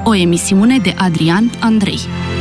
O emisiune de Adrian Andrei.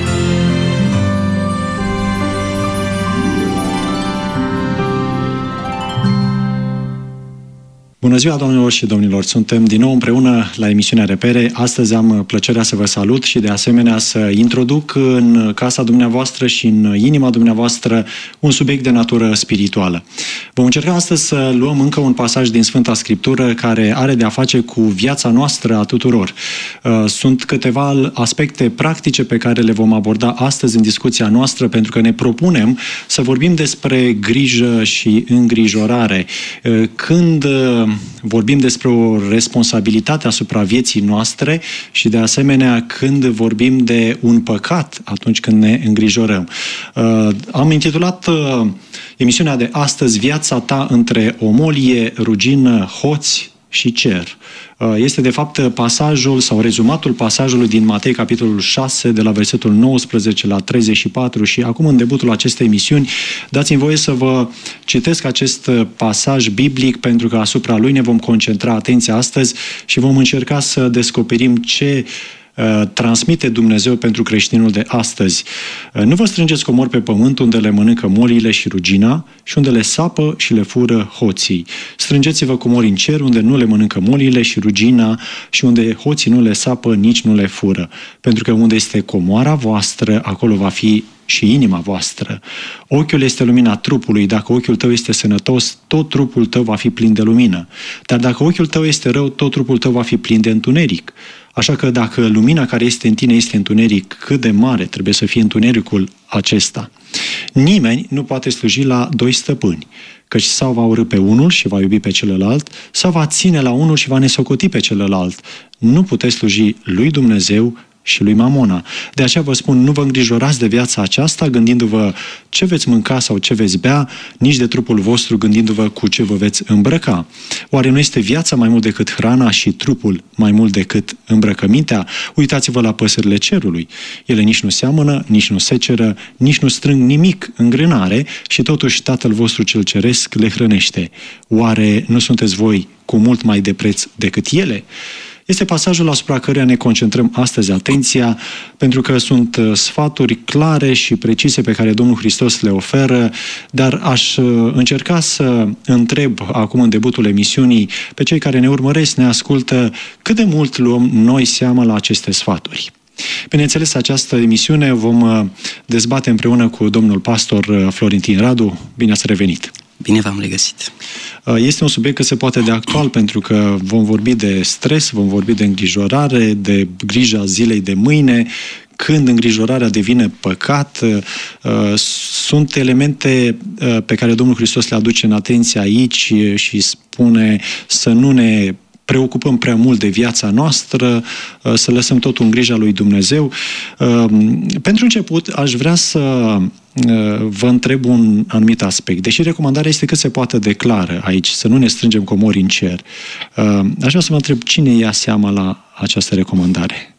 Bună ziua, doamnelor și domnilor! Suntem din nou împreună la emisiunea Repere. Astăzi am plăcerea să vă salut și de asemenea să introduc în casa dumneavoastră și în inima dumneavoastră un subiect de natură spirituală. Vom încerca astăzi să luăm încă un pasaj din Sfânta Scriptură care are de a face cu viața noastră a tuturor. Sunt câteva aspecte practice pe care le vom aborda astăzi în discuția noastră, pentru că ne propunem să vorbim despre grijă și îngrijorare. Când vorbim despre o responsabilitate asupra vieții noastre și de asemenea când vorbim de un păcat atunci când ne îngrijorăm. Am intitulat emisiunea de astăzi Viața ta între omolie, rugină, hoți și cer. Este de fapt pasajul sau rezumatul pasajului din Matei, capitolul 6, de la versetul 19 la 34 și acum în debutul acestei emisiuni dați-mi voie să vă citesc acest pasaj biblic pentru că asupra lui ne vom concentra atenția astăzi și vom încerca să descoperim ce transmite Dumnezeu pentru creștinul de astăzi. Nu vă strângeți comori pe pământ unde le mănâncă molile și rugina și unde le sapă și le fură hoții. Strângeți-vă comori în cer unde nu le mănâncă molile și rugina și unde hoții nu le sapă, nici nu le fură. Pentru că unde este comoara voastră, acolo va fi și inima voastră. Ochiul este lumina trupului. Dacă ochiul tău este sănătos, tot trupul tău va fi plin de lumină. Dar dacă ochiul tău este rău, tot trupul tău va fi plin de întuneric. Așa că dacă lumina care este în tine este întuneric, cât de mare trebuie să fie întunericul acesta? Nimeni nu poate sluji la doi stăpâni, căci sau va urî pe unul și va iubi pe celălalt, sau va ține la unul și va nesocoti pe celălalt. Nu puteți sluji lui Dumnezeu și lui Mamona. De aceea vă spun, nu vă îngrijorați de viața aceasta gândindu-vă ce veți mânca sau ce veți bea, nici de trupul vostru gândindu-vă cu ce vă veți îmbrăca. Oare nu este viața mai mult decât hrana și trupul mai mult decât îmbrăcămintea? Uitați-vă la păsările cerului. Ele nici nu seamănă, nici nu seceră, nici nu strâng nimic în grânare și totuși Tatăl vostru cel ceresc le hrănește. Oare nu sunteți voi cu mult mai de preț decât ele? Este pasajul asupra căruia ne concentrăm astăzi atenția, pentru că sunt sfaturi clare și precise pe care Domnul Hristos le oferă, dar aș încerca să întreb acum în debutul emisiunii pe cei care ne urmăresc, ne ascultă, cât de mult luăm noi seama la aceste sfaturi. Bineînțeles, această emisiune vom dezbate împreună cu domnul pastor Florentin Radu. Bine ați revenit! Bine v-am regăsit! Este un subiect cât se poate de actual, pentru că vom vorbi de stres, vom vorbi de îngrijorare, de grija zilei de mâine, când îngrijorarea devine păcat. Sunt elemente pe care Domnul Hristos le aduce în atenție aici și spune să nu ne preocupăm prea mult de viața noastră, să lăsăm totul în grija lui Dumnezeu. Pentru început, aș vrea să vă întreb un anumit aspect. Deși recomandarea este cât se poate de clară aici, să nu ne strângem comori în cer, aș vrea să vă întreb cine ia seama la această recomandare?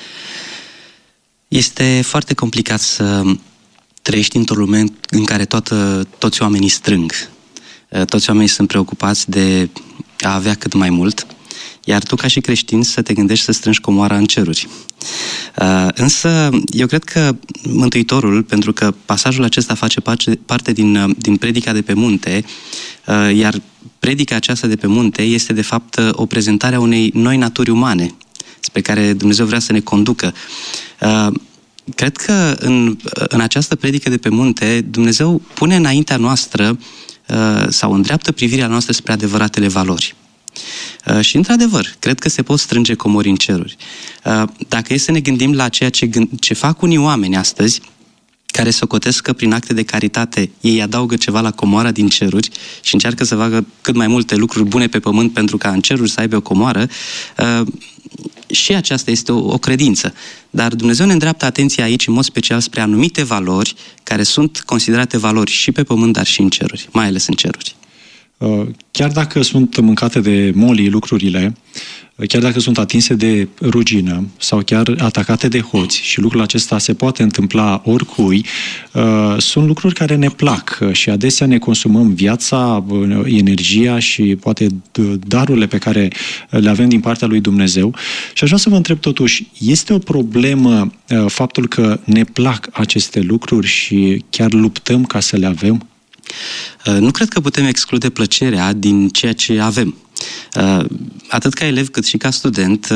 Este foarte complicat să trăiești într-o lume în care toți oamenii strâng. Toți oamenii sunt preocupați de a avea cât mai mult, iar tu ca și creștin să te gândești să strângi comoara în ceruri. Însă eu cred că Mântuitorul, pentru că pasajul acesta face parte din predica de pe munte, iar predica aceasta de pe munte este de fapt o prezentare a unei noi naturi umane, spre care Dumnezeu vrea să ne conducă. Cred că în această predică de pe munte Dumnezeu pune înaintea noastră sau îndreaptă privirea noastră spre adevăratele valori. Și într-adevăr, cred că se pot strânge comori în ceruri. Dacă e să ne gândim la ceea ce fac unii oameni astăzi, care socotesc că prin acte de caritate ei adaugă ceva la comoara din ceruri și încearcă să facă cât mai multe lucruri bune pe pământ pentru ca în ceruri să aibă o comoară, și aceasta este o credință. Dar Dumnezeu ne îndreaptă atenția aici în mod special spre anumite valori care sunt considerate valori și pe pământ, dar și în ceruri, mai ales în ceruri. chiar dacă sunt mâncate de molii lucrurile, chiar dacă sunt atinse de rugină sau chiar atacate de hoți, și lucrul acesta se poate întâmpla oricui, sunt lucruri care ne plac și adesea ne consumăm viața, energia și poate darurile pe care le avem din partea lui Dumnezeu. Și aș vrea să vă întreb totuși, este o problemă faptul că ne plac aceste lucruri și chiar luptăm ca să le avem? Nu cred că putem exclude plăcerea din ceea ce avem. Atât ca elev cât și ca student,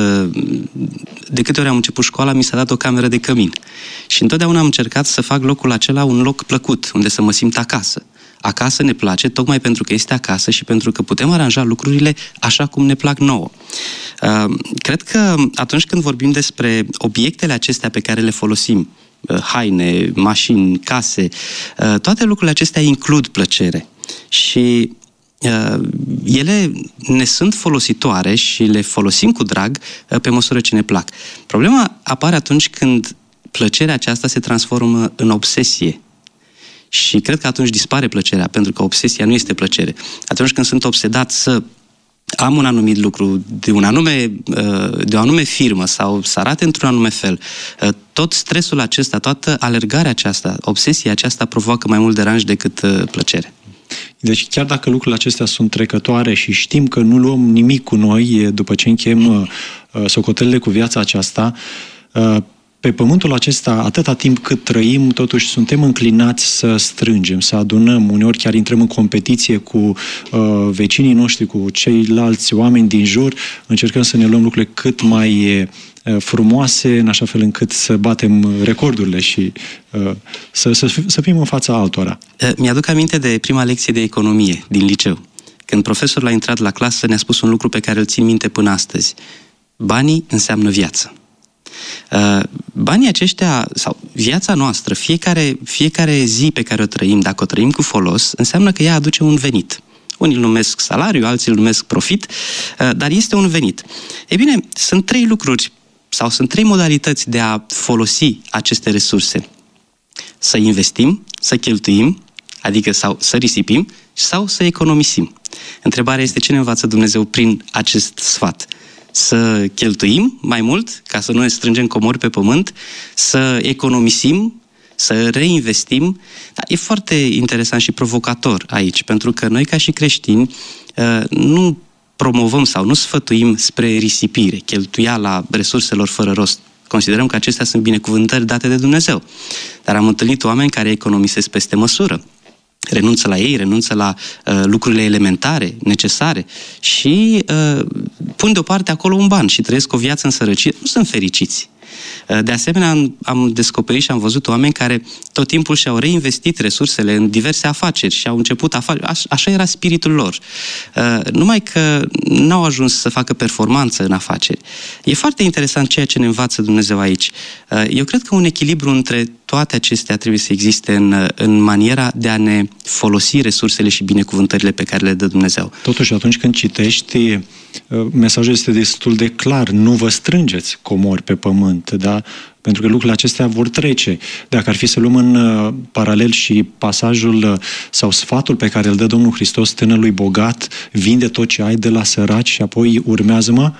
de câte ori am început școala, mi s-a dat o cameră de cămin. Și întotdeauna am încercat să fac locul acela un loc plăcut, unde să mă simt acasă. Acasă ne place tocmai pentru că este acasă și pentru că putem aranja lucrurile așa cum ne plac nouă. Cred că atunci când vorbim despre obiectele acestea pe care le folosim, haine, mașini, case, toate lucrurile acestea includ plăcere. Și ele ne sunt folositoare și le folosim cu drag pe măsură ce ne plac. Problema apare atunci când plăcerea aceasta se transformă în obsesie. Și cred că atunci dispare plăcerea, pentru că obsesia nu este plăcere. Atunci când sunt obsedat să am un anumit lucru de o anume firmă sau să arate într-un anume fel, tot stresul acesta, toată alergarea aceasta, obsesia aceasta provoacă mai mult deranj decât plăcere. Deci chiar dacă lucrurile acestea sunt trecătoare și știm că nu luăm nimic cu noi după ce încheiem socotelile cu viața aceasta, pe pământul acesta, atâta timp cât trăim, totuși suntem înclinați să strângem, să adunăm, uneori chiar intrăm în competiție cu vecinii noștri, cu ceilalți oameni din jur, încercăm să ne luăm lucrurile cât mai frumoase, în așa fel încât să batem recordurile și să fim în fața altora. Mi-aduc aminte de prima lecție de economie din liceu, când profesorul a intrat la clasă, ne-a spus un lucru pe care îl țin minte până astăzi. Banii înseamnă viață. Banii aceștia, sau viața noastră, fiecare zi pe care o trăim, dacă o trăim cu folos, înseamnă că ea aduce un venit. Unii îl numesc salariu, alții îl numesc profit, dar este un venit. Ei bine, sunt trei lucruri sau sunt trei modalități de a folosi aceste resurse. Să investim, să cheltuim, adică sau să risipim, sau să economisim. Întrebarea este ce ne învață Dumnezeu prin acest sfat. Să cheltuim mai mult, ca să nu ne strângem comori pe pământ, să economisim, să reinvestim. Dar e foarte interesant și provocator aici, pentru că noi ca și creștini nu promovăm sau nu sfătuim spre risipire, cheltuiala resurselor fără rost. Considerăm că acestea sunt binecuvântări date de Dumnezeu. Dar am întâlnit oameni care economisesc peste măsură. Renunță la ei, renunță la lucrurile elementare, necesare și pun deoparte acolo un ban și trăiesc o viață în sărăcie. Nu sunt fericiți. De asemenea, am descoperit și am văzut oameni care tot timpul și-au reinvestit resursele în diverse afaceri și au început afaceri. Așa era spiritul lor. Numai că n-au ajuns să facă performanță în afaceri. E foarte interesant ceea ce ne învață Dumnezeu aici. Eu cred că un echilibru între toate acestea trebuie să existe în maniera de a ne folosi resursele și binecuvântările pe care le dă Dumnezeu. Totuși, atunci când citești, mesajul este destul de clar. Nu vă strângeți comori pe pământ, da? Pentru că lucrurile acestea vor trece. Dacă ar fi să luăm în paralel și pasajul sau sfatul pe care îl dă Domnul Hristos tânărului bogat, vinde tot ce ai de la săraci și apoi urmează-mă,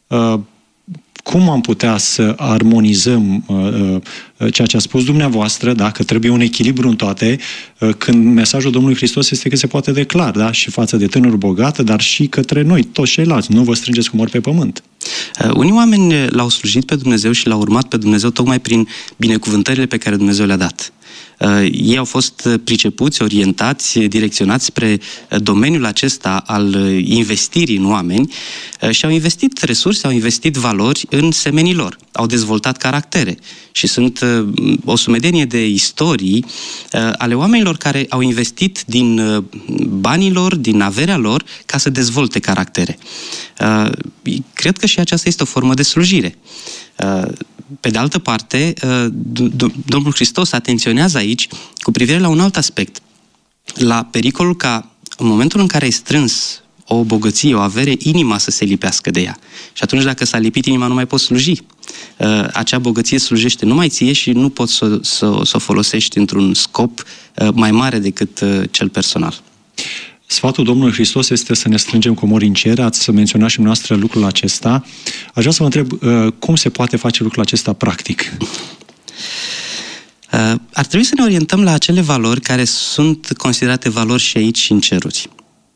cum am putea să armonizăm ceea ce a spus dumneavoastră, dacă trebuie un echilibru în toate, când mesajul Domnului Hristos este că se poate de clar, da? Și față de tânărul bogat, dar și către noi, toți ceilalți. Nu vă strângeți comori pe pământ. Unii oameni l-au slujit pe Dumnezeu și l-au urmat pe Dumnezeu tocmai prin binecuvântările pe care Dumnezeu le-a dat. Ei au fost pricepuți, orientați, direcționați spre domeniul acesta al investirii în oameni și au investit resurse, au investit valori în semenii lor. Au dezvoltat caractere și sunt o sumedenie de istorii ale oamenilor care au investit din banii lor, din averea lor, ca să dezvolte caractere. Cred că și aceasta este o formă de slujire. Pe de altă parte, Domnul Hristos atenționează aici cu privire la un alt aspect, la pericolul ca în momentul în care ai strâns o bogăție, o avere, inima să se lipească de ea. Și atunci dacă s-a lipit inima, nu mai poți sluji. Acea bogăție slujește numai ție și nu poți să o folosești într-un scop mai mare decât cel personal. Sfatul Domnului Hristos este să ne strângem comori în cer. Ați menționat și noastră lucrul acesta. Aș vrea să vă întreb cum se poate face lucrul acesta practic? Ar trebui să ne orientăm la acele valori care sunt considerate valori și aici și în ceruri.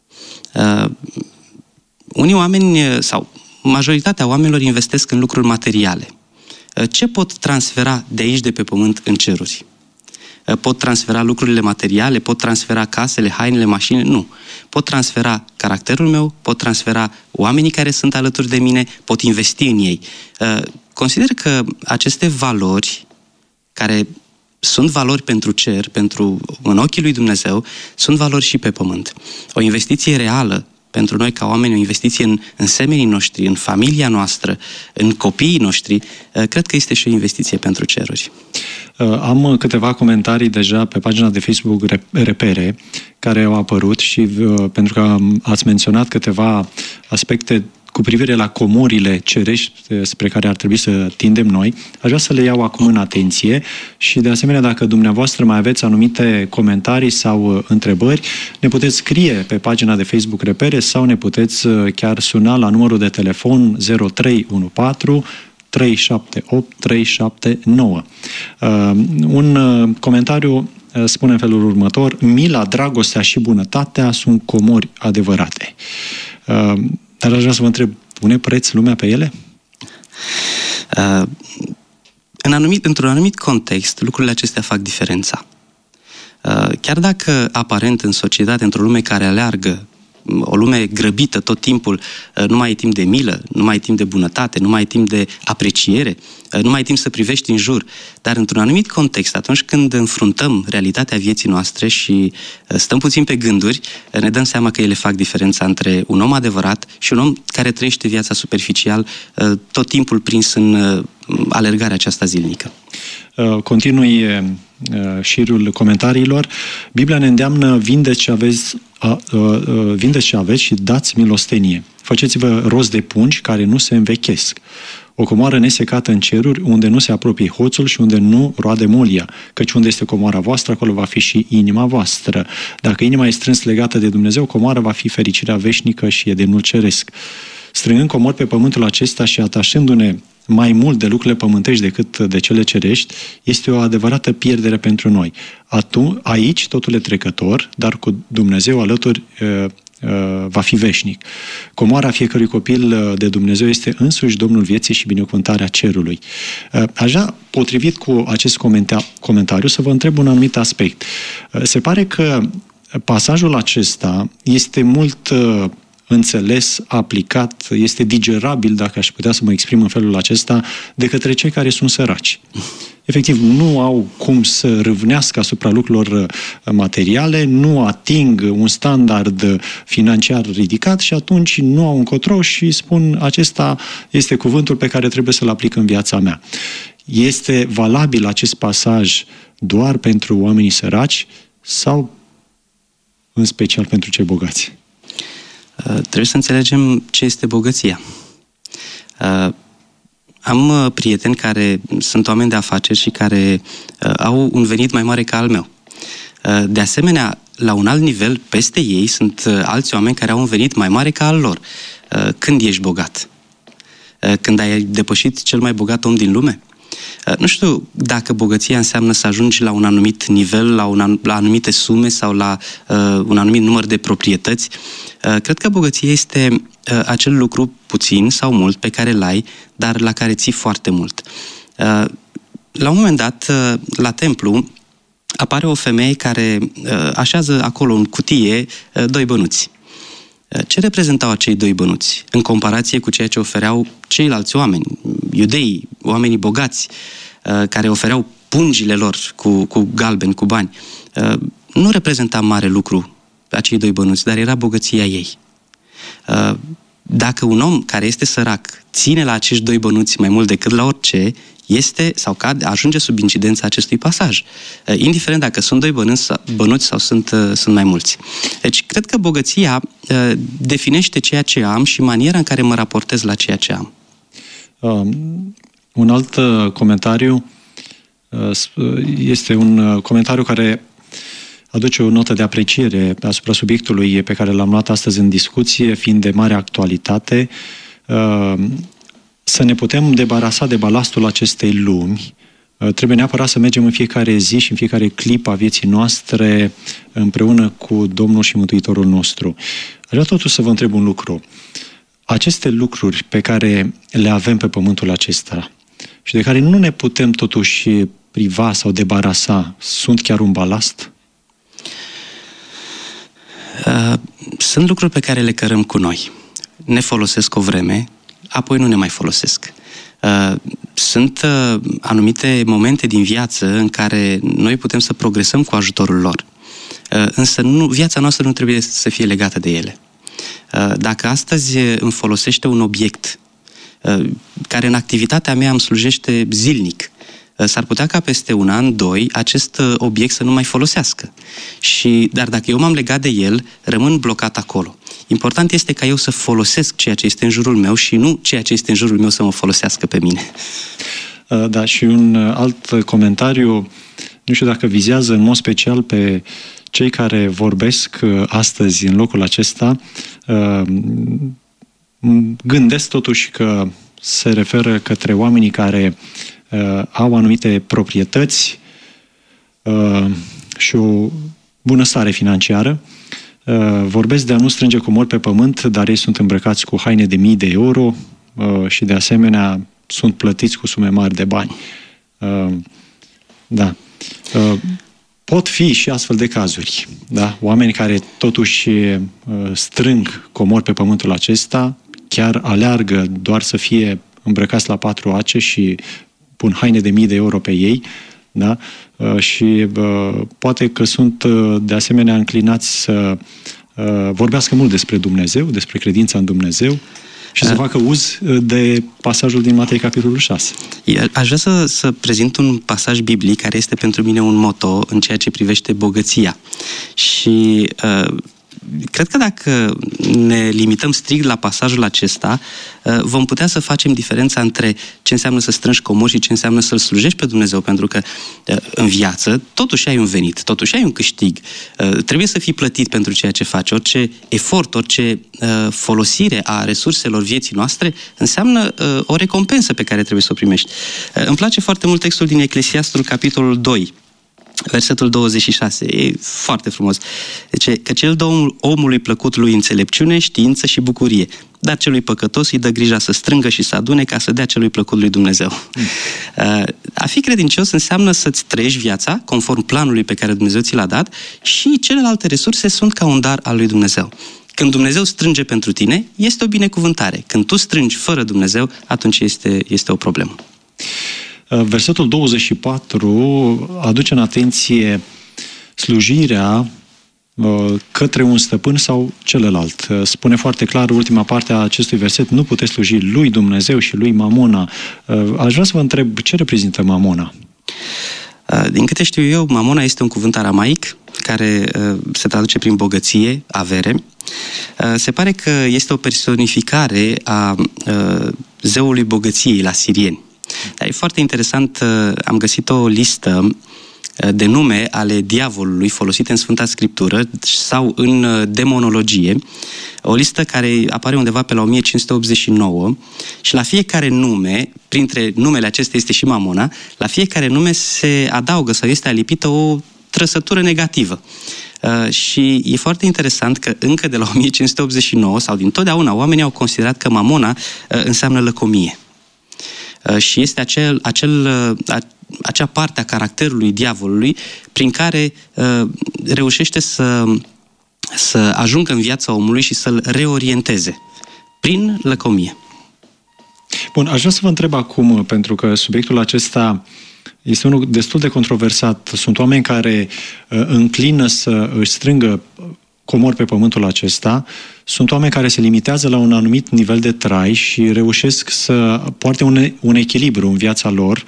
Unii oameni, sau majoritatea oamenilor, investesc în lucruri materiale. Ce pot transfera de aici, de pe pământ, în ceruri? Pot transfera lucrurile materiale, pot transfera casele, hainele, mașinile? Nu. Pot transfera caracterul meu, pot transfera oamenii care sunt alături de mine, pot investi în ei. Consider că aceste valori, care sunt valori pentru cer, în ochii lui Dumnezeu, sunt valori și pe pământ. O investiție reală pentru noi ca oameni, o investiție în semenii noștri, în familia noastră, în copiii noștri, cred că este și o investiție pentru ceruri. Am câteva comentarii deja pe pagina de Facebook Repere, care au apărut și pentru că ați menționat câteva aspecte cu privire la comorile cerești spre care ar trebui să tindem noi, aș vrea să le iau acum în atenție și de asemenea dacă dumneavoastră mai aveți anumite comentarii sau întrebări, ne puteți scrie pe pagina de Facebook Repere sau ne puteți chiar suna la numărul de telefon 0314 378 379. Un comentariu spune în felul următor: mila, dragostea și bunătatea sunt comori adevărate. Dar aș vrea să vă întreb, pune preț lumea pe ele? Într-un anumit context, lucrurile acestea fac diferența. Chiar dacă aparent în societate, într-o lume care aleargă, o lume grăbită tot timpul, nu mai ai timp de milă, nu mai ai timp de bunătate, nu mai ai timp de apreciere, nu mai ai timp să privești în jur. Dar într-un anumit context, atunci când înfruntăm realitatea vieții noastre și stăm puțin pe gânduri, ne dăm seama că ele fac diferența între un om adevărat și un om care trăiește viața superficial, tot timpul prins în alergarea aceasta zilnică. Continui șirul comentariilor. Biblia ne îndeamnă: vindeți ce aveți și dați milostenie. Faceți-vă rost de pungi care nu se învechesc. O comoară nesecată în ceruri, unde nu se apropie hoțul și unde nu roade molia, căci unde este comoara voastră, acolo va fi și inima voastră. Dacă inima e strâns legată de Dumnezeu, comoara va fi fericirea veșnică și edenul ceresc. Strângând comori pe pământul acesta și atașându-ne mai mult de lucrurile pământești decât de cele cerești, este o adevărată pierdere pentru noi. Aici totul e trecător, dar cu Dumnezeu alături va fi veșnic. Comoara fiecărui copil de Dumnezeu este însuși Domnul vieții și binecuvântarea cerului. Așa, potrivit cu acest comentariu, să vă întreb un anumit aspect. Se pare că pasajul acesta este mult înțeles, aplicat, este digerabil, dacă aș putea să mă exprim în felul acesta, de către cei care sunt săraci. Efectiv, nu au cum să râvnească asupra lucrurilor materiale, nu ating un standard financiar ridicat și atunci nu au încotro și spun: acesta este cuvântul pe care trebuie să-l aplic în viața mea. Este valabil acest pasaj doar pentru oamenii săraci sau în special pentru cei bogați? Trebuie să înțelegem ce este bogăția. Am prieteni care sunt oameni de afaceri și care au un venit mai mare ca al meu. De asemenea, la un alt nivel, peste ei, sunt alți oameni care au un venit mai mare ca al lor. Când ești bogat? Când ai depășit cel mai bogat om din lume? Nu știu dacă bogăția înseamnă să ajungi la un anumit nivel, la anumite sume sau la un anumit număr de proprietăți. Cred că bogăția este acel lucru puțin sau mult pe care l-ai, dar la care ții foarte mult. La un moment dat, la templu, apare o femeie care așează acolo în cutie 2 bănuți. Ce reprezentau acei 2 bănuți în comparație cu ceea ce ofereau ceilalți oameni, iudeii, oamenii bogați, care ofereau pungile lor cu galbeni, cu bani? Nu reprezenta mare lucru acei 2 bănuți, dar era bogăția ei. Dacă un om care este sărac ține la acești 2 bănuți mai mult decât la orice, ajunge sub incidența acestui pasaj, indiferent dacă sunt 2 bănuți sau sunt mai mulți. Deci, cred că bogăția definește ceea ce am și maniera în care mă raportez la ceea ce am. Un alt comentariu este un comentariu care aduce o notă de apreciere asupra subiectului pe care l-am luat astăzi în discuție, fiind de mare actualitate, să ne putem debarasa de balastul acestei lumi. Trebuie neapărat să mergem în fiecare zi și în fiecare clip a vieții noastre împreună cu Domnul și Mântuitorul nostru. Aș vrea totuși să vă întreb un lucru. Aceste lucruri pe care le avem pe pământul acesta și de care nu ne putem totuși priva sau debarasa, sunt chiar un balast? Sunt lucruri pe care le cărăm cu noi. Ne folosesc o vreme, apoi nu ne mai folosesc. Sunt anumite momente din viață în care noi putem să progresăm cu ajutorul lor. Însă viața noastră nu trebuie să fie legată de ele. Dacă astăzi îmi folosește un obiect care în activitatea mea îmi slujește zilnic, s-ar putea ca peste un an, doi, acest obiect să nu mai folosească. Dar dacă eu m-am legat de el, rămân blocat acolo. Important este ca eu să folosesc ceea ce este în jurul meu și nu ceea ce este în jurul meu să mă folosească pe mine. Da, și un alt comentariu, nu știu dacă vizează în mod special pe cei care vorbesc astăzi în locul acesta, gândesc totuși că se referă către oamenii care au anumite proprietăți și o bunăstare financiară. Vorbesc de a nu strânge comori pe pământ, dar ei sunt îmbrăcați cu haine de mii de euro și de asemenea sunt plătiți cu sume mari de bani. Da. Pot fi și astfel de cazuri. Da? Oameni care totuși strâng comori pe pământul acesta, chiar aleargă doar să fie îmbrăcați la 4 ace și pun haine de mii de euro pe ei, da? Și poate că sunt de asemenea înclinați să vorbească mult despre Dumnezeu, despre credința în Dumnezeu și să facă uz de pasajul din Matei, capitolul 6. Aș vrea să prezint un pasaj biblic care este pentru mine un moto în ceea ce privește bogăția. Și cred că dacă ne limităm strict la pasajul acesta, vom putea să facem diferența între ce înseamnă să strângi comori și ce înseamnă să-L slujești pe Dumnezeu, pentru că în viață totuși ai un venit, totuși ai un câștig. Trebuie să fii plătit pentru ceea ce faci. Orice efort, orice folosire a resurselor vieții noastre înseamnă o recompensă pe care trebuie să o primești. Îmi place foarte mult textul din Eclesiastul, capitolul 2, versetul 26, e foarte frumos. Zice că cel dă omului plăcut lui înțelepciune, știință și bucurie, dar celui păcătos îi dă grija să strângă și să adune ca să dea celui plăcut lui Dumnezeu. A fi credincios înseamnă să-ți trăiești viața conform planului pe care Dumnezeu ți l-a dat și celelalte resurse sunt ca un dar al lui Dumnezeu. Când Dumnezeu strânge pentru tine, este o binecuvântare. Când tu strângi fără Dumnezeu, atunci este o problemă. Versetul 24 aduce în atenție slujirea către un stăpân sau celălalt. Spune foarte clar ultima parte a acestui verset, nu puteți sluji lui Dumnezeu și lui Mamona. Aș vrea să vă întreb, ce reprezintă Mamona? Din câte știu eu, Mamona este un cuvânt aramaic care se traduce prin bogăție, avere. Se pare că este o personificare a zeului bogăției la sirieni. Dar e foarte interesant, am găsit o listă de nume ale diavolului folosite în Sfânta Scriptură sau în demonologie, o listă care apare undeva pe la 1589 și la fiecare nume, printre numele acestea este și Mamona, la fiecare nume se adaugă sau este alipită o trăsătură negativă. Și e foarte interesant că încă de la 1589 sau din totdeauna oamenii au considerat că Mamona înseamnă lăcomie. Și este acea parte a caracterului diavolului prin care reușește să ajungă în viața omului și să-l reorienteze prin lăcomie. Bun, aș vrea să vă întreb acum, pentru că subiectul acesta este unul destul de controversat. Sunt oameni care înclină să își strângă comori pe pământul acesta, sunt oameni care se limitează la un anumit nivel de trai și reușesc să poarte un echilibru în viața lor.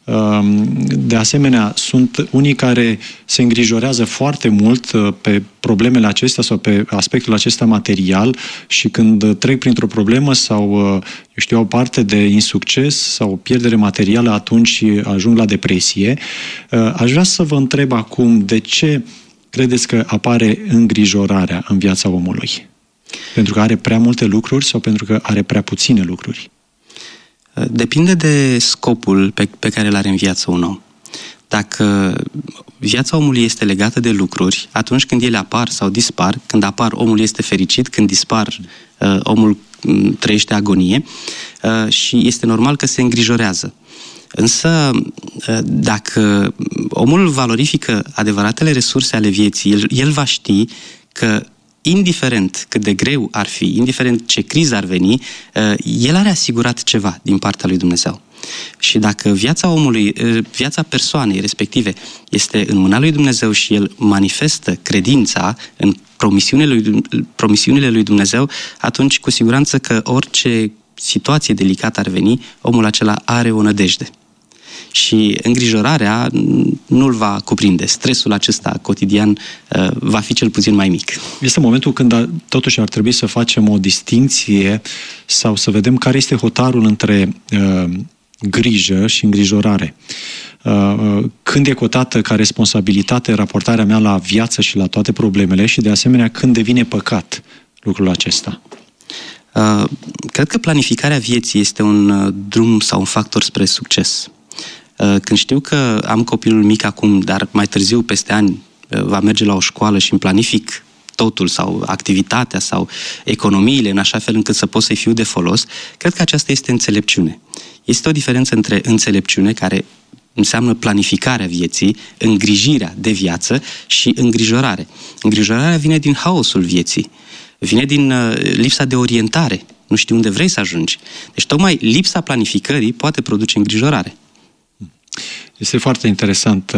De asemenea, sunt unii care se îngrijorează foarte mult pe problemele acestea sau pe aspectul acesta material și când trec printr-o problemă sau, au parte de insucces sau pierdere materială, atunci ajung la depresie. Aș vrea să vă întreb acum de ce credeți că apare îngrijorarea în viața omului? Pentru că are prea multe lucruri sau pentru că are prea puține lucruri? Depinde de scopul pe care îl are în viață un om. Dacă viața omului este legată de lucruri, atunci când ele apar sau dispar, când apar, omul este fericit, când dispar, omul trăiește agonie și este normal că se îngrijorează. Însă, dacă omul valorifică adevăratele resurse ale vieții, el va ști că indiferent cât de greu ar fi, indiferent ce criză ar veni, el are asigurat ceva din partea lui Dumnezeu. Și dacă viața omului, viața persoanei respective este în mâna lui Dumnezeu și el manifestă credința în promisiunile lui Dumnezeu, atunci cu siguranță că orice situație delicată ar veni, omul acela are o nădejde. Și îngrijorarea nu-l va cuprinde. Stresul acesta cotidian va fi cel puțin mai mic. Este momentul când totuși ar trebui să facem o distinție sau să vedem care este hotarul între grijă și îngrijorare. Când e cotată ca responsabilitate raportarea mea la viață și la toate problemele și de asemenea când devine păcat lucrul acesta? Cred că planificarea vieții este un drum sau un factor spre succes. Când știu că am copilul mic acum, dar mai târziu, peste ani, va merge la o școală și îmi planific totul sau activitatea sau economiile în așa fel încât să pot să-i fiu de folos, cred că aceasta este înțelepciune. Este o diferență între înțelepciune, care înseamnă planificarea vieții, îngrijirea de viață, și îngrijorare. Îngrijorarea vine din haosul vieții, vine din lipsa de orientare, nu știi unde vrei să ajungi. Deci tocmai lipsa planificării poate produce îngrijorare. Este foarte interesant.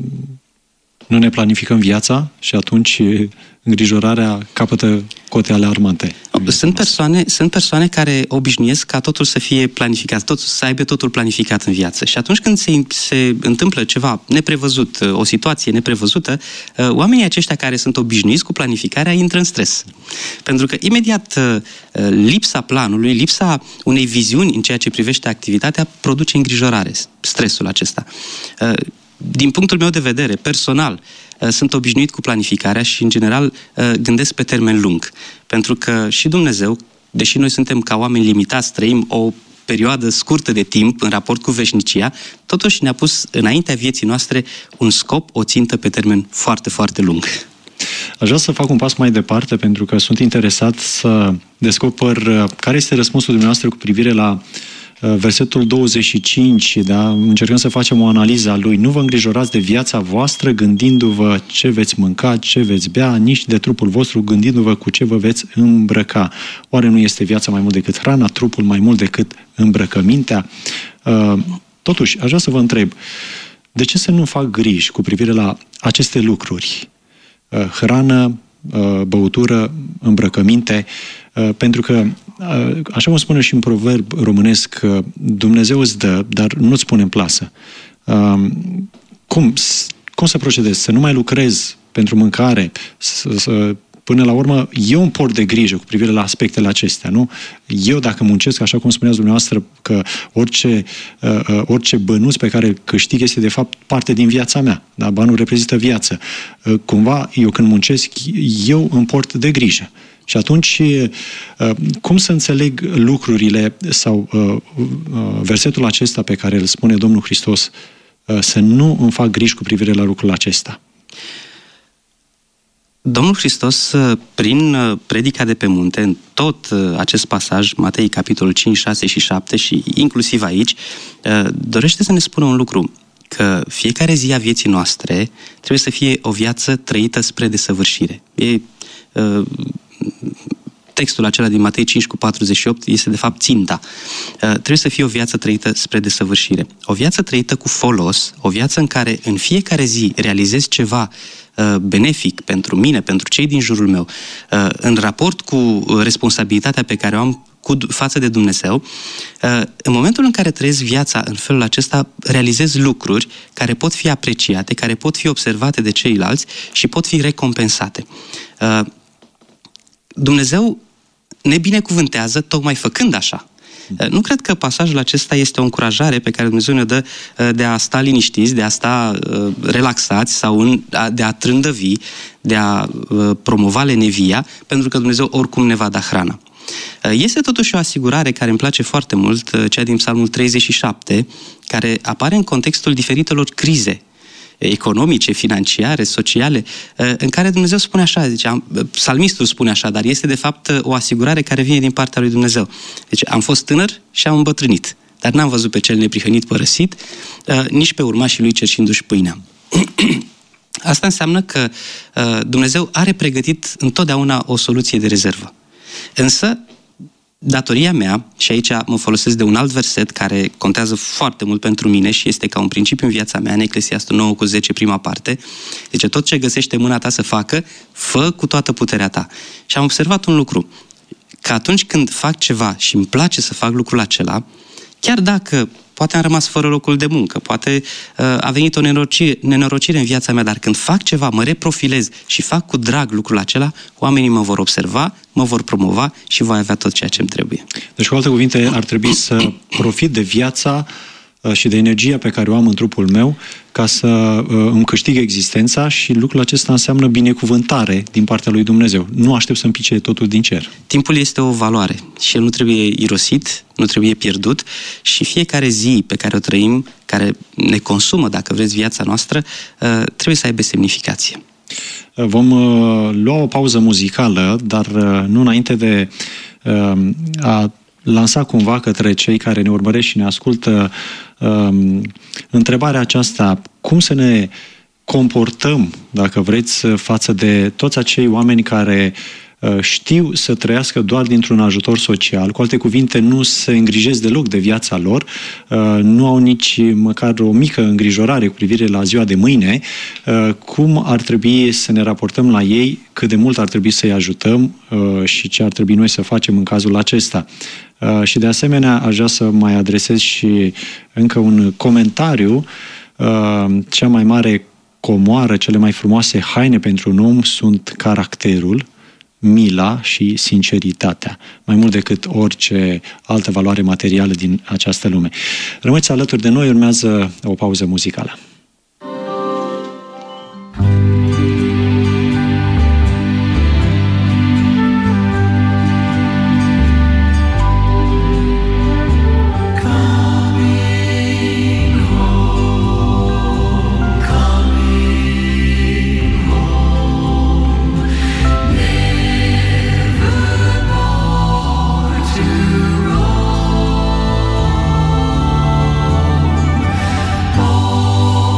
Nu ne planificăm viața și atunci îngrijorarea capătă cote alarmante. Sunt persoane care obișnuiesc ca totul să fie planificat, să aibă totul planificat în viață. Și atunci când se întâmplă ceva neprevăzut, o situație neprevăzută, oamenii aceștia care sunt obișnuiți cu planificarea intră în stres. Pentru că imediat lipsa planului, lipsa unei viziuni în ceea ce privește activitatea produce îngrijorare, stresul acesta. Din punctul meu de vedere, personal, sunt obișnuit cu planificarea și, în general, gândesc pe termen lung. Pentru că și Dumnezeu, deși noi suntem ca oameni limitați, trăim o perioadă scurtă de timp în raport cu veșnicia, totuși ne-a pus înaintea vieții noastre un scop, o țintă pe termen foarte, foarte lung. Aș vrea să fac un pas mai departe, pentru că sunt interesat să descoper care este răspunsul dumneavoastră cu privire la versetul 25, da? Încercăm să facem o analiză a lui. Nu vă îngrijorați de viața voastră gândindu-vă ce veți mânca, ce veți bea, nici de trupul vostru gândindu-vă cu ce vă veți îmbrăca. Oare nu este viața mai mult decât hrana, trupul mai mult decât îmbrăcămintea? Totuși, aș vrea să vă întreb, de ce să nu fac griji cu privire la aceste lucruri? Hrană, băutură, îmbrăcăminte, pentru că, așa cum spune și în proverb românesc, Dumnezeu îți dă, dar nu-ți pune în plasă. Cum să procedezi? Să nu mai lucrezi pentru mâncare? Până la urmă, eu îmi port de grijă cu privire la aspectele acestea, nu? Eu, dacă muncesc, așa cum spuneați dumneavoastră, că orice bănuț pe care îl câștig este, de fapt, parte din viața mea. Da? Banul reprezintă viață. Cumva, eu când muncesc, eu îmi port de grijă. Și atunci, cum să înțeleg lucrurile sau versetul acesta pe care îl spune Domnul Hristos, să nu îmi fac griji cu privire la lucrul acesta? Domnul Hristos, prin predica de pe munte, în tot acest pasaj, Matei, capitolul 5, 6 și 7 și inclusiv aici, dorește să ne spună un lucru, că fiecare zi a vieții noastre trebuie să fie o viață trăită spre desăvârșire. Textul acela din Matei 5 cu 48 este de fapt ținta. Trebuie să fie o viață trăită spre desăvârșire. O viață trăită cu folos, o viață în care în fiecare zi realizez ceva benefic pentru mine, pentru cei din jurul meu, în raport cu responsabilitatea pe care o am față de Dumnezeu, în momentul în care trăiesc viața în felul acesta, realizez lucruri care pot fi apreciate, care pot fi observate de ceilalți și pot fi recompensate. Dumnezeu ne binecuvântează tocmai făcând așa. Nu cred că pasajul acesta este o încurajare pe care Dumnezeu ne dă de a sta liniștiți, de a sta relaxați sau de a trândăvi, de a promova lenevia, pentru că Dumnezeu oricum ne va da hrana. Este totuși o asigurare care îmi place foarte mult, cea din Psalmul 37, care apare în contextul diferitelor crize economice, financiare, sociale, în care Dumnezeu spune așa, psalmistul spune așa, dar este de fapt o asigurare care vine din partea lui Dumnezeu. Deci am fost tânăr și am îmbătrânit, dar n-am văzut pe cel neprihănit părăsit, nici pe urmașii lui cerșindu-și pâinea. Asta înseamnă că Dumnezeu are pregătit întotdeauna o soluție de rezervă. Însă, datoria mea, și aici mă folosesc de un alt verset care contează foarte mult pentru mine și este ca un principiu în viața mea, în Eclesiastul 9:10, prima parte, zice, tot ce găsește mâna ta să facă, fă cu toată puterea ta. Și am observat un lucru, că atunci când fac ceva și îmi place să fac lucrul acela, chiar dacă poate am rămas fără locul de muncă, poate a venit o nenorocire în viața mea, dar când fac ceva, mă reprofilez și fac cu drag lucrul acela, oamenii mă vor observa, mă vor promova și voi avea tot ceea ce îmi trebuie. Deci, cu alte cuvinte, ar trebui să profit de viața și de energia pe care o am în trupul meu ca să îmi câștig existența și lucrul acesta înseamnă binecuvântare din partea lui Dumnezeu. Nu aștept să-mi pice totul din cer. Timpul este o valoare și el nu trebuie irosit, nu trebuie pierdut și fiecare zi pe care o trăim, care ne consumă, dacă vreți, viața noastră, trebuie să aibă semnificație. Vom lua o pauză muzicală, dar nu înainte de a lansa cumva către cei care ne urmăresc și ne ascultă întrebarea aceasta, cum să ne comportăm, dacă vreți, față de toți acei oameni care știu să trăiască doar dintr-un ajutor social, cu alte cuvinte, nu se îngrijesc deloc de viața lor, nu au nici măcar o mică îngrijorare cu privire la ziua de mâine, cum ar trebui să ne raportăm la ei, cât de mult ar trebui să-i ajutăm și ce ar trebui noi să facem în cazul acesta. Și de asemenea, aș vrea să mai adresez și încă un comentariu. Cea mai mare comoară, cele mai frumoase haine pentru un om sunt caracterul, mila și sinceritatea, mai mult decât orice altă valoare materială din această lume. Rămâneți alături de noi, urmează o pauză muzicală. Oh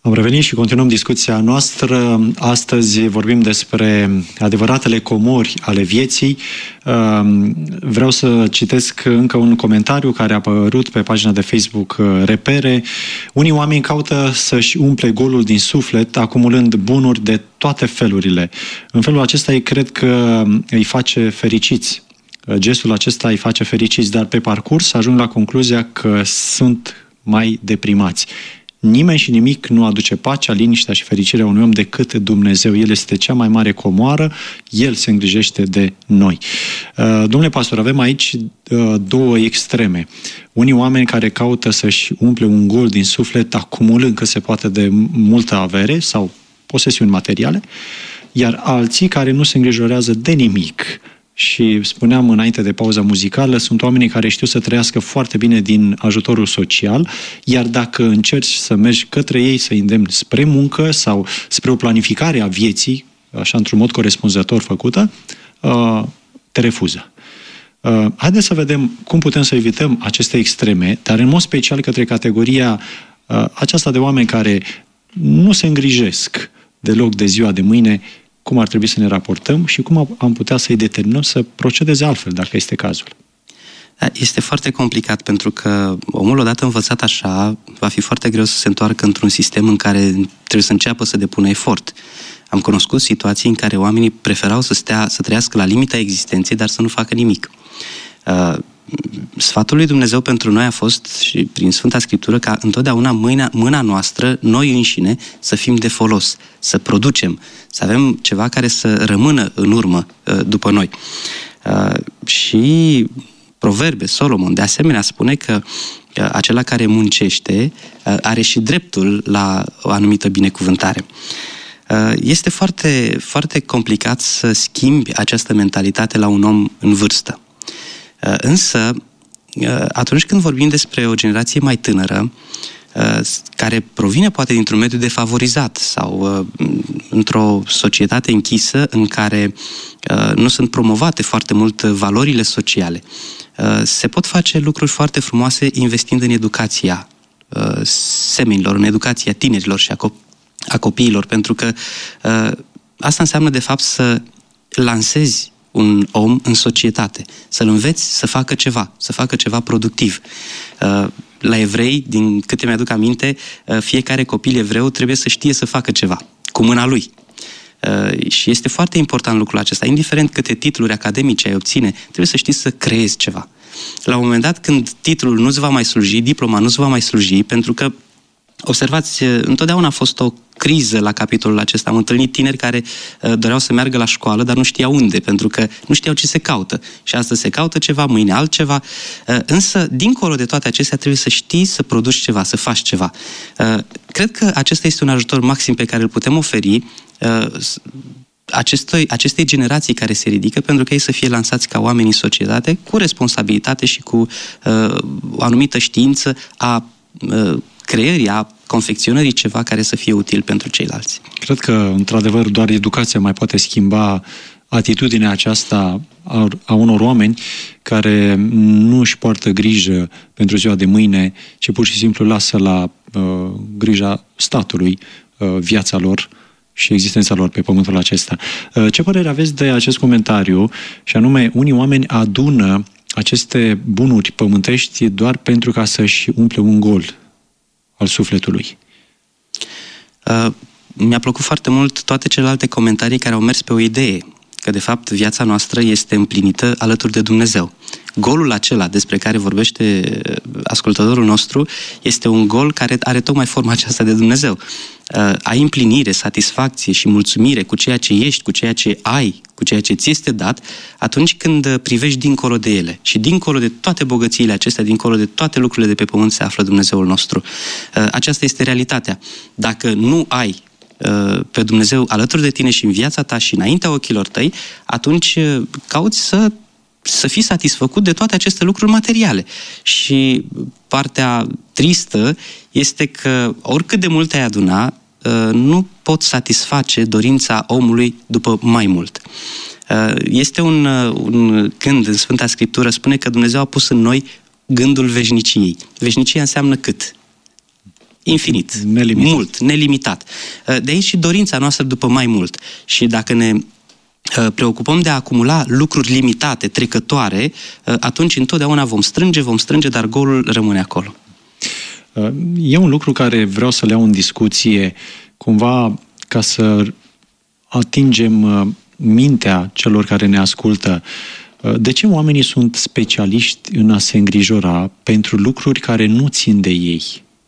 Am revenit și continuăm discuția noastră. Astăzi vorbim despre adevăratele comori ale vieții. Vreau să citesc încă un comentariu care a apărut pe pagina de Facebook Repere. Unii oameni caută să-și umple golul din suflet, acumulând bunuri de toate felurile. În felul acesta ei cred că îi face fericiți. Gestul acesta îi face fericiți, dar pe parcurs ajung la concluzia că sunt mai deprimați. Nimeni și nimic nu aduce pacea, liniștea și fericirea unui om decât Dumnezeu. El este cea mai mare comoară, El se îngrijește de noi. Domnule pastor, avem aici două extreme. Unii oameni care caută să-și umple un gol din suflet, acumulând cât se poate de multă avere sau posesiuni materiale, iar alții care nu se îngrijorează de nimic. Și spuneam înainte de pauza muzicală, sunt oamenii care știu să trăiască foarte bine din ajutorul social, iar dacă încerci să mergi către ei, să îndemni spre muncă sau spre o planificare a vieții, așa într-un mod corespunzător făcută, te refuză. Haideți să vedem cum putem să evităm aceste extreme, dar în mod special către categoria aceasta de oameni care nu se îngrijesc deloc de ziua de mâine, cum ar trebui să ne raportăm și cum am putea să-i determinăm să procedeze altfel, dacă este cazul. Este foarte complicat, pentru că omul odată învățat așa, va fi foarte greu să se întoarcă într-un sistem în care trebuie să înceapă să depună efort. Am cunoscut situații în care oamenii preferau să trăiască la limita existenței, dar să nu facă nimic. Sfatul lui Dumnezeu pentru noi a fost, și prin Sfânta Scriptură, ca întotdeauna mâna noastră, noi înșine, să fim de folos, să producem, să avem ceva care să rămână în urmă după noi. Și Proverbe, Solomon, de asemenea, spune că acela care muncește are și dreptul la o anumită binecuvântare. Este foarte, foarte complicat să schimbi această mentalitate la un om în vârstă. Însă, atunci când vorbim despre o generație mai tânără, care provine poate dintr-un mediu defavorizat sau într-o societate închisă în care nu sunt promovate foarte mult valorile sociale, se pot face lucruri foarte frumoase investind în educația semenilor, în educația tinerilor și a copiilor, pentru că asta înseamnă de fapt să lansezi un om în societate, să-l înveți să facă ceva productiv. La evrei, din câte mi-aduc aminte, fiecare copil evreu trebuie să știe să facă ceva, cu mâna lui. Și este foarte important lucrul acesta. Indiferent câte titluri academice ai obține, trebuie să știi să creezi ceva. La un moment dat, când titlul nu-ți va mai sluji, diploma nu-ți va mai sluji, pentru că, observați, întotdeauna a fost o criză la capitolul acesta. Am întâlnit tineri care doreau să meargă la școală, dar nu știau unde, pentru că nu știau ce se caută. Și astăzi se caută ceva, mâine altceva. Însă, dincolo de toate acestea, trebuie să știi să produci ceva, să faci ceva. Cred că acesta este un ajutor maxim pe care îl putem oferi acestei generații care se ridică, pentru că ei să fie lansați ca oameni în societate, cu responsabilitate și cu o anumită știință a creării, a confecționării ceva care să fie util pentru ceilalți. Cred că, într-adevăr, doar educația mai poate schimba atitudinea aceasta a unor oameni care nu își poartă grijă pentru ziua de mâine, ci pur și simplu lasă la grija statului viața lor și existența lor pe pământul acesta. Ce părere aveți de acest comentariu? Și anume, unii oameni adună aceste bunuri pământești doar pentru ca să-și umple un gol al sufletului. Mi-a plăcut foarte mult toate celelalte comentarii care au mers pe o idee, că de fapt viața noastră este împlinită alături de Dumnezeu. Golul acela despre care vorbește ascultătorul nostru este un gol care are tocmai forma aceasta de Dumnezeu. Ai împlinire, satisfacție și mulțumire cu ceea ce ești, cu ceea ce ai, cu ceea ce ți este dat, atunci când privești dincolo de ele. Și dincolo de toate bogățiile acestea, dincolo de toate lucrurile de pe pământ se află Dumnezeul nostru. Aceasta este realitatea. Dacă nu ai pe Dumnezeu alături de tine și în viața ta și înaintea ochilor tăi, atunci cauți să fii satisfăcut de toate aceste lucruri materiale. Și partea tristă este că oricât de mult ai aduna, nu pot satisface dorința omului după mai mult. Este un gând în Sfânta Scriptură, spune că Dumnezeu a pus în noi gândul veșniciei. Veșnicia înseamnă cât? infinit, nelimitat. mult, nelimitat. De aici și dorința noastră după mai mult. Și dacă ne preocupăm de a acumula lucruri limitate, trecătoare, atunci întotdeauna vom strânge, dar golul rămâne acolo. E un lucru care vreau să le iau în discuție, cumva ca să atingem mintea celor care ne ascultă. De ce oamenii sunt specialiști în a se îngrijora pentru lucruri care nu țin de ei?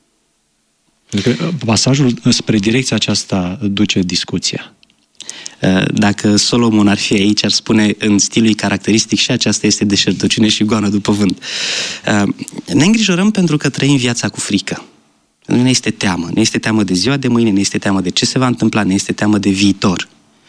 Pentru că pasajul spre direcția aceasta duce discuția. Dacă Solomon ar fi aici, ar spune în stilul caracteristic și aceasta este deșertăciune și goană după vânt. Ne îngrijorăm pentru că trăim viața cu frică. Ne este teamă. Ne este teamă de ziua de mâine, ne este teamă de ce se va întâmpla, ne este teamă de viitor.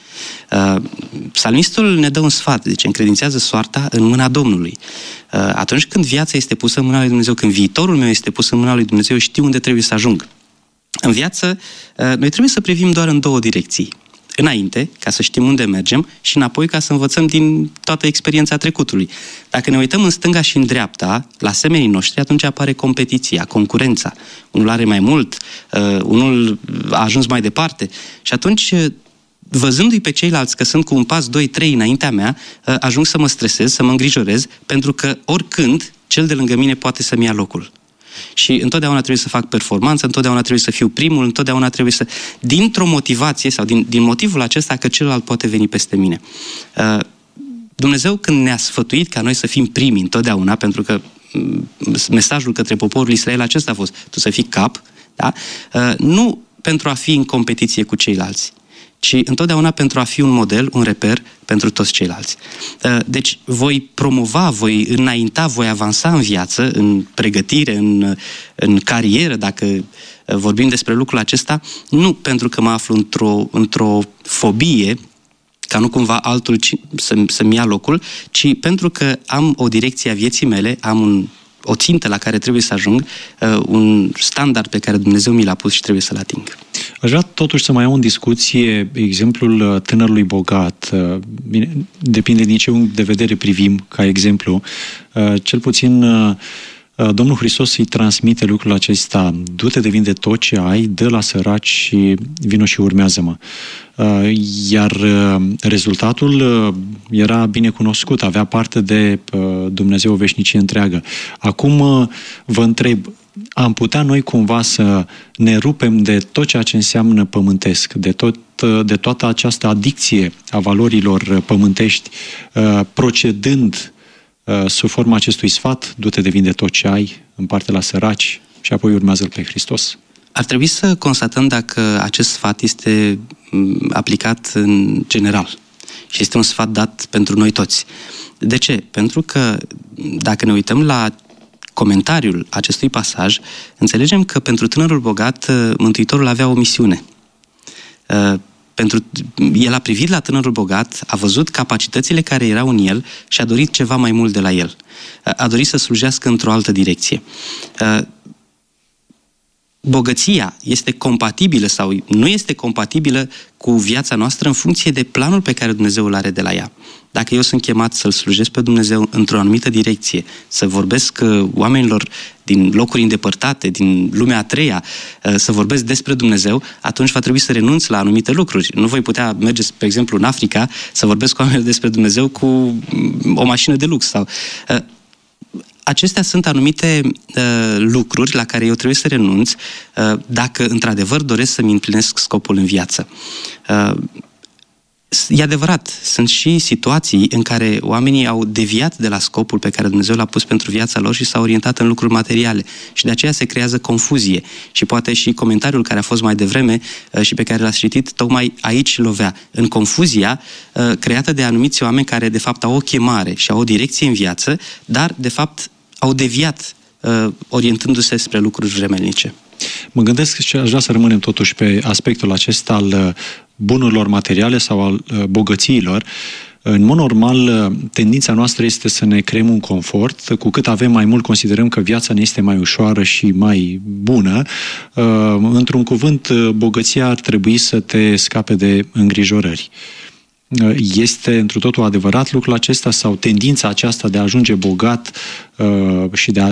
Psalmistul ne dă un sfat, deci încredințează soarta în mâna Domnului. Atunci când viața este pusă în mâna lui Dumnezeu, când viitorul meu este pus în mâna lui Dumnezeu, știu unde trebuie să ajung. În viață, noi trebuie să privim doar în două direcții. Înainte, ca să știm unde mergem, și înapoi ca să învățăm din toată experiența trecutului. Dacă ne uităm în stânga și în dreapta, la semenii noștri, atunci apare competiția, concurența. Unul are mai mult, unul a ajuns mai departe și atunci, văzându-i pe ceilalți că sunt cu un pas, 2, 3 înaintea mea, ajung să mă stresez, să mă îngrijorez, pentru că oricând cel de lângă mine poate să-mi ia locul. Și întotdeauna trebuie să fac performanță, întotdeauna trebuie să fiu primul, întotdeauna trebuie să... Dintr-o motivație sau din motivul acesta că celălalt poate veni peste mine. Dumnezeu când ne-a sfătuit ca noi să fim primi întotdeauna, pentru că mesajul către poporul Israel acesta a fost, tu să fii cap, da? Nu pentru a fi în competiție cu ceilalți, ci întotdeauna pentru a fi un model, un reper pentru toți ceilalți. Deci voi promova, voi înainta, voi avansa în viață, în pregătire, în carieră, dacă vorbim despre lucrul acesta, nu pentru că mă aflu într-o fobie, ca nu cumva altul să-mi ia locul, ci pentru că am o direcție a vieții mele, am o țintă la care trebuie să ajung, un standard pe care Dumnezeu mi l-a pus și trebuie să-l ating. Aș vrea totuși să mai iau în discuție exemplul tânărului bogat. Bine, depinde din ce punct de vedere privim ca exemplu. Cel puțin Domnul Hristos îi transmite lucrul acesta: du-te de vinde tot ce ai, dă la săraci și vino și urmează-mă. Iar rezultatul era bine cunoscut, avea parte de Dumnezeu o veșnicie întreagă. Acum vă întreb, am putea noi cumva să ne rupem de tot ceea ce înseamnă pământesc, de toată această adicție a valorilor pământești, procedând sub forma acestui sfat: du-te de vinde tot ce ai, împarte la săraci și apoi urmează-L pe Hristos? Ar trebui să constatăm dacă acest sfat este aplicat în general și este un sfat dat pentru noi toți. De ce? Pentru că dacă ne uităm la comentariul acestui pasaj, înțelegem că pentru tânărul bogat Mântuitorul avea o misiune. El a privit la tânărul bogat, a văzut capacitățile care erau în el și a dorit ceva mai mult de la el. A dorit să slujească într-o altă direcție. Bogăția este compatibilă sau nu este compatibilă cu viața noastră în funcție de planul pe care Dumnezeu îl are de la ea. Dacă eu sunt chemat să-L slujesc pe Dumnezeu într-o anumită direcție, să vorbesc oamenilor din locuri îndepărtate, din lumea a treia, să vorbesc despre Dumnezeu, atunci va trebui să renunț la anumite lucruri. Nu voi putea merge, spre exemplu, în Africa, să vorbesc cu oamenilor despre Dumnezeu cu o mașină de lux sau... Acestea sunt anumite lucruri la care eu trebuie să renunț dacă într-adevăr doresc să-mi împlinesc scopul în viață. E adevărat, sunt și situații în care oamenii au deviat de la scopul pe care Dumnezeu l-a pus pentru viața lor și s-au orientat în lucruri materiale și de aceea se creează confuzie și poate și comentariul care a fost mai devreme și pe care l-ați citit tocmai aici lovea, în confuzia creată de anumiți oameni care de fapt au o chemare și au o direcție în viață, dar de fapt au deviat orientându-se spre lucruri vremelnice. Mă gândesc și aș vrea să rămânem totuși pe aspectul acesta al bunurilor materiale sau al bogățiilor. În mod normal, tendința noastră este să ne creăm un confort. Cu cât avem mai mult, considerăm că viața ne este mai ușoară și mai bună. Într-un cuvânt, bogăția ar trebui să te scape de îngrijorări. Este întru totul adevărat lucrul acesta sau tendința aceasta de a ajunge bogat și de a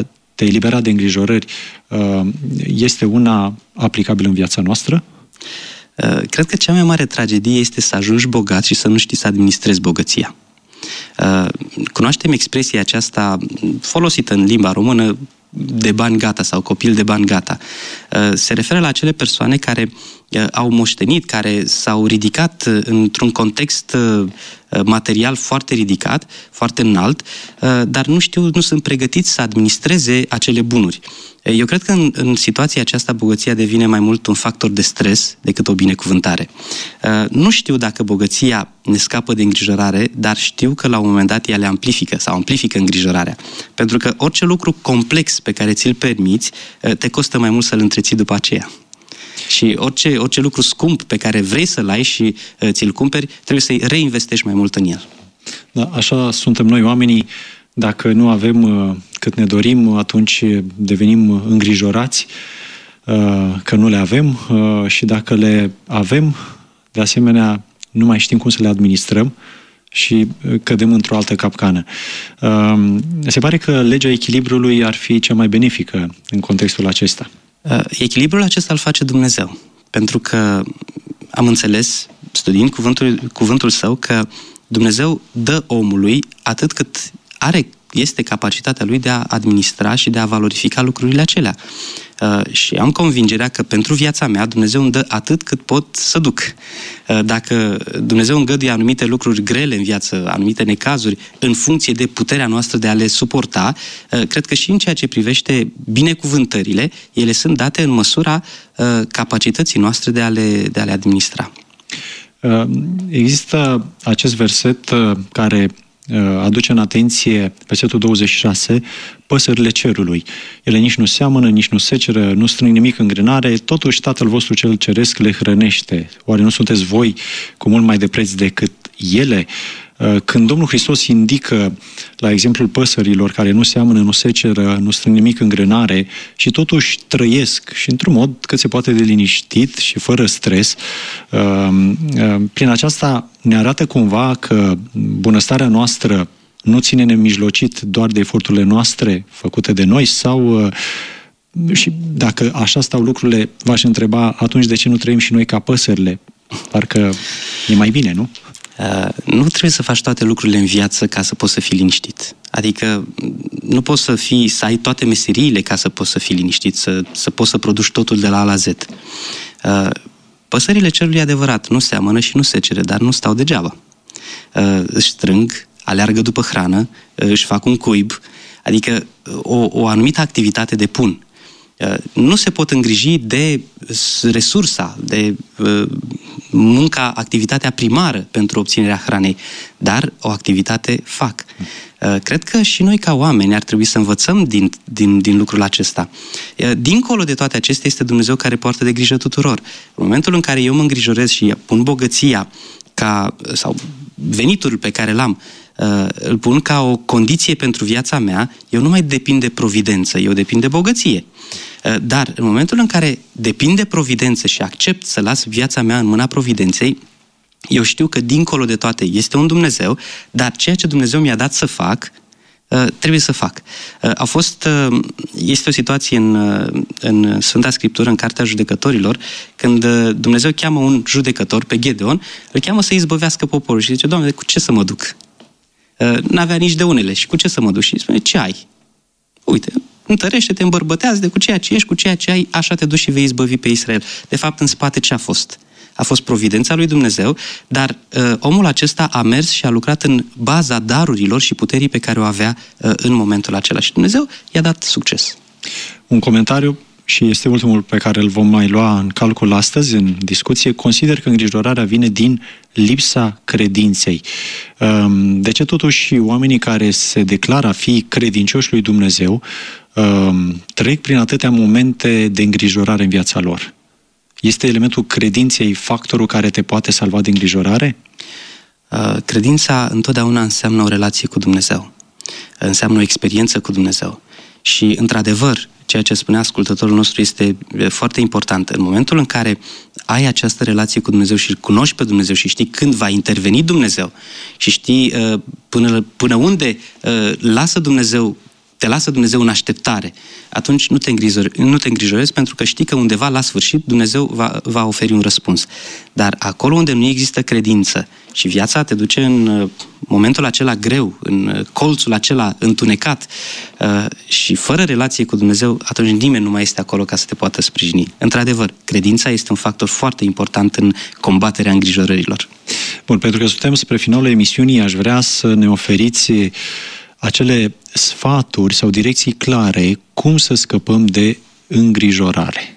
te-ai eliberat de îngrijorări, este una aplicabilă în viața noastră? Cred că cea mai mare tragedie este să ajungi bogat și să nu știi să administrezi bogăția. Cunoaștem expresia aceasta folosită în limba română, de bani gata sau copil de bani gata. Se referă la acele persoane care au moștenit, care s-au ridicat într-un context material foarte ridicat, foarte înalt, dar nu sunt pregătiți să administreze acele bunuri. Eu cred că în situația aceasta bogăția devine mai mult un factor de stres decât o binecuvântare. Nu știu dacă bogăția ne scapă de îngrijorare, dar știu că la un moment dat ea le amplifică sau amplifică îngrijorarea. Pentru că orice lucru complex pe care ți-l permiți, te costă mai mult să-l întreții după aceea. Și orice lucru scump pe care vrei să-l ai și ți-l cumperi, trebuie să-i reinvestești mai mult în el. Da, așa suntem noi oamenii. Dacă nu avem cât ne dorim, atunci devenim îngrijorați că nu le avem și dacă le avem, de asemenea, nu mai știm cum să le administrăm și cădem într-o altă capcană. Se pare că legea echilibrului ar fi cea mai benefică în contextul acesta. Echilibrul acesta îl face Dumnezeu, pentru că am înțeles, studiind cuvântul său, că Dumnezeu dă omului atât cât este capacitatea lui de a administra și de a valorifica lucrurile acelea. Și am convingerea că pentru viața mea Dumnezeu îmi dă atât cât pot să duc. Dacă Dumnezeu îngăduie anumite lucruri grele în viață, anumite necazuri, în funcție de puterea noastră de a le suporta, cred că și în ceea ce privește binecuvântările, ele sunt date în măsura capacității noastre de a le administra. Există acest verset care aduce în atenție versetul 26, păsările cerului. Ele nici nu seamănă, nici nu seceră, nu strâng nimic în grânare, totuși Tatăl vostru cel ceresc le hrănește. Oare nu sunteți voi cu mult mai de preț decât ele? Când Domnul Hristos indică, la exemplul păsărilor care nu seamănă, nu seceră, nu strâng nimic în grânare și totuși trăiesc și într-un mod cât se poate de liniștit și fără stres, prin aceasta ne arată cumva că bunăstarea noastră nu ține nemijlocit doar de eforturile noastre făcute de noi sau... Și dacă așa stau lucrurile, v-aș întreba, atunci de ce nu trăim și noi ca păsările? Parcă e mai bine, nu? Nu trebuie să faci toate lucrurile în viață ca să poți să fii liniștit. Adică nu poți să ai toate meseriile ca să poți să fii liniștit, să poți să produci totul de la A la Z. Păsările cerului, adevărat, nu seamănă și nu secere, dar nu stau degeaba. Își strâng, aleargă după hrană, își fac un cuib, adică o anumită activitate depun. Nu se pot îngriji de resursa, de munca, activitatea primară pentru obținerea hranei, dar o activitate fac. Cred că și noi ca oameni ar trebui să învățăm din lucrul acesta. Dincolo de toate acestea este Dumnezeu care poartă de grijă tuturor. În momentul în care eu mă îngrijorez și pun bogăția sau venitul pe care l-am, îl pun ca o condiție pentru viața mea, eu nu mai depind de providență, eu depind de bogăție. Dar în momentul în care depind de providență și accept să las viața mea în mâna providenței, eu știu că dincolo de toate este un Dumnezeu, dar ceea ce Dumnezeu mi-a dat să fac, trebuie să fac. Este o situație în Sfânta Scriptură, în Cartea Judecătorilor, când Dumnezeu cheamă un judecător pe Gedeon, îl cheamă să izbăvească poporul și zice, Doamne, cu ce să mă duc? N-avea nici de unele și cu ce să mă duc? Și spune, ce ai? Uite, întărește-te, îmbărbătează de cu ceea ce ești, cu ceea ce ai, așa te duci și vei izbăvi pe Israel. De fapt, în spate ce a fost? A fost providența lui Dumnezeu, dar omul acesta a mers și a lucrat în baza darurilor și puterii pe care o avea în momentul acela. Și Dumnezeu i-a dat succes. Un comentariu, și este ultimul pe care îl vom mai lua în calcul astăzi, în discuție. Consider că îngrijorarea vine din lipsa credinței. De ce totuși oamenii care se declară a fi credincioși lui Dumnezeu trec prin atâtea momente de îngrijorare în viața lor? Este elementul credinței factorul care te poate salva de îngrijorare? Credința întotdeauna înseamnă o relație cu Dumnezeu. Înseamnă o experiență cu Dumnezeu. Și, într-adevăr, ceea ce spunea ascultătorul nostru este foarte important. În momentul în care ai această relație cu Dumnezeu și îl cunoști pe Dumnezeu și știi când va interveni Dumnezeu și știi până unde lasă Dumnezeu te lasă Dumnezeu în așteptare, atunci nu te îngrijorezi pentru că știi că undeva la sfârșit Dumnezeu va oferi un răspuns. Dar acolo unde nu există credință și viața te duce în momentul acela greu, în colțul acela întunecat și fără relație cu Dumnezeu, atunci nimeni nu mai este acolo ca să te poată sprijini. Într-adevăr, credința este un factor foarte important în combaterea îngrijorărilor. Bun, pentru că suntem spre finalul emisiunii, aș vrea să ne oferiți acele sfaturi sau direcții clare cum să scăpăm de îngrijorare.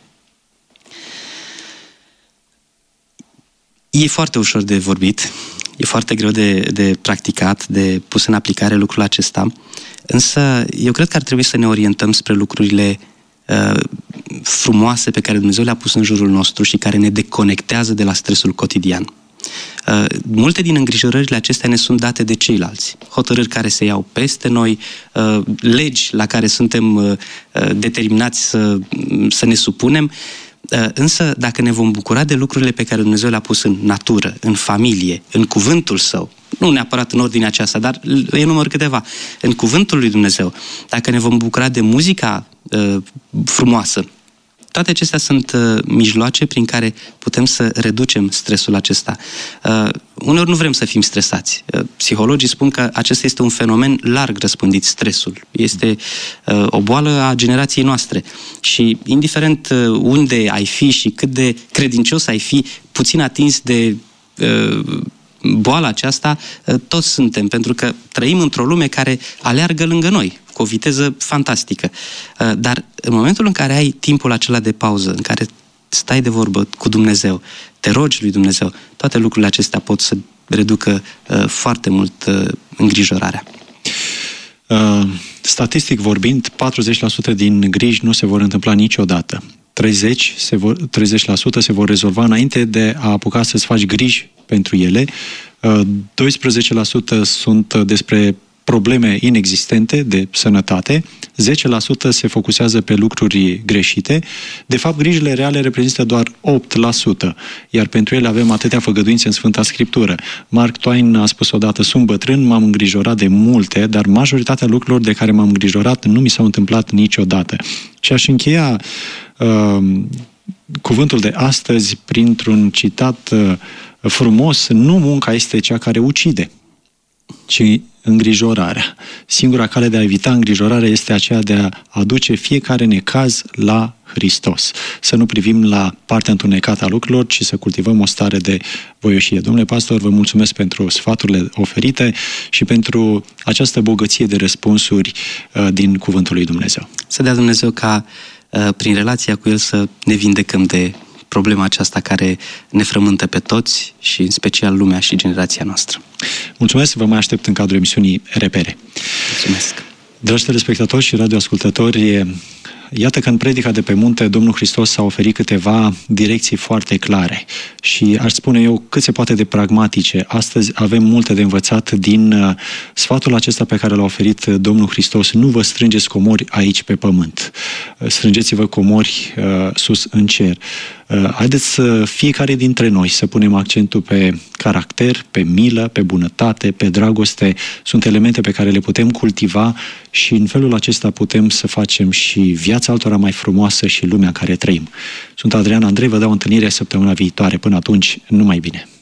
E foarte ușor de vorbit, e foarte greu de practicat, de pus în aplicare lucrul acesta, însă eu cred că ar trebui să ne orientăm spre lucrurile frumoase pe care Dumnezeu le-a pus în jurul nostru și care ne deconectează de la stresul cotidian. Multe din îngrijorările acestea ne sunt date de ceilalți. Hotărâri care se iau peste noi, legi la care suntem determinați să ne supunem, însă dacă ne vom bucura de lucrurile pe care Dumnezeu le-a pus în natură, în familie, în cuvântul Său, nu neapărat în ordinea aceasta, dar enumăr câteva, în cuvântul lui Dumnezeu, dacă ne vom bucura de muzica frumoasă, toate acestea sunt mijloace prin care putem să reducem stresul acesta. Uneori nu vrem să fim stresați. Psihologii spun că acesta este un fenomen larg răspândit, stresul. Este o boală a generației noastre. Și indiferent unde ai fi și cât de credincios ai fi, puțin atins de boala aceasta, toți suntem, pentru că trăim într-o lume care aleargă lângă noi, cu o viteză fantastică. Dar în momentul în care ai timpul acela de pauză, în care stai de vorbă cu Dumnezeu, te rogi lui Dumnezeu, toate lucrurile acestea pot să reducă foarte mult îngrijorarea. Statistic vorbind, 40% din griji nu se vor întâmpla niciodată. 30% se vor rezolva înainte de a apuca să-ți faci griji pentru ele. 12% sunt despre probleme inexistente de sănătate, 10% se focusează pe lucruri greșite. De fapt, grijile reale reprezintă doar 8%, iar pentru ele avem atâtea făgăduințe în Sfânta Scriptură. Mark Twain a spus odată: sunt bătrân, m-am îngrijorat de multe, dar majoritatea lucrurilor de care m-am îngrijorat nu mi s-au întâmplat niciodată. Și aș încheia cuvântul de astăzi printr-un citat frumos: nu munca este cea care ucide, ci îngrijorarea. Singura cale de a evita îngrijorarea este aceea de a aduce fiecare necaz la Hristos. Să nu privim la partea întunecată a lucrurilor, ci să cultivăm o stare de voioșie. Domnule pastor, vă mulțumesc pentru sfaturile oferite și pentru această bogăție de răspunsuri din Cuvântul lui Dumnezeu. Să dea Dumnezeu ca prin relația cu El să ne vindecăm de problema aceasta care ne frământă pe toți și în special lumea și generația noastră. Mulțumesc, vă mai aștept în cadrul emisiunii Repere. Mulțumesc! Dragi telespectatori și radioascultători, iată că în predica de pe munte Domnul Hristos a oferit câteva direcții foarte clare și aș spune eu cât se poate de pragmatice. Astăzi avem multe de învățat din sfatul acesta pe care l-a oferit Domnul Hristos: nu vă strângeți comori aici pe pământ, strângeți-vă comori sus în cer. Haideți fiecare dintre noi să punem accentul pe caracter, pe milă, pe bunătate, pe dragoste. Sunt elemente pe care le putem cultiva și în felul acesta putem să facem și viața altora mai frumoasă și lumea în care trăim. Sunt Adrian Andrei, vă dau întâlnire săptămâna viitoare. Până atunci, numai bine!